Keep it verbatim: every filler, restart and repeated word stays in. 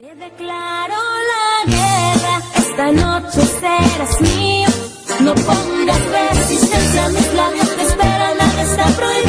Te declaro la guerra, esta noche serás mío. No pongas resistencia, mis labios te esperan, nada está prohibido.